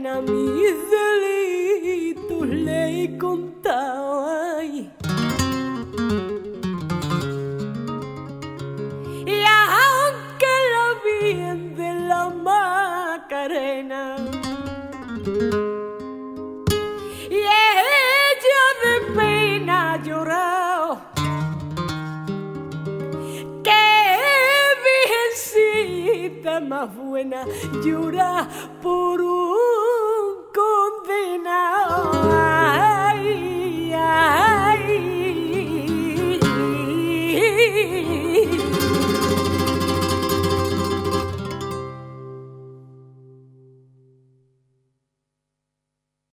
pena mis delitos le contaba. Y aunque la Virgen de la Macarena y ella de pena lloró, que virgencita más buena llora por un condenado. Ay, ay,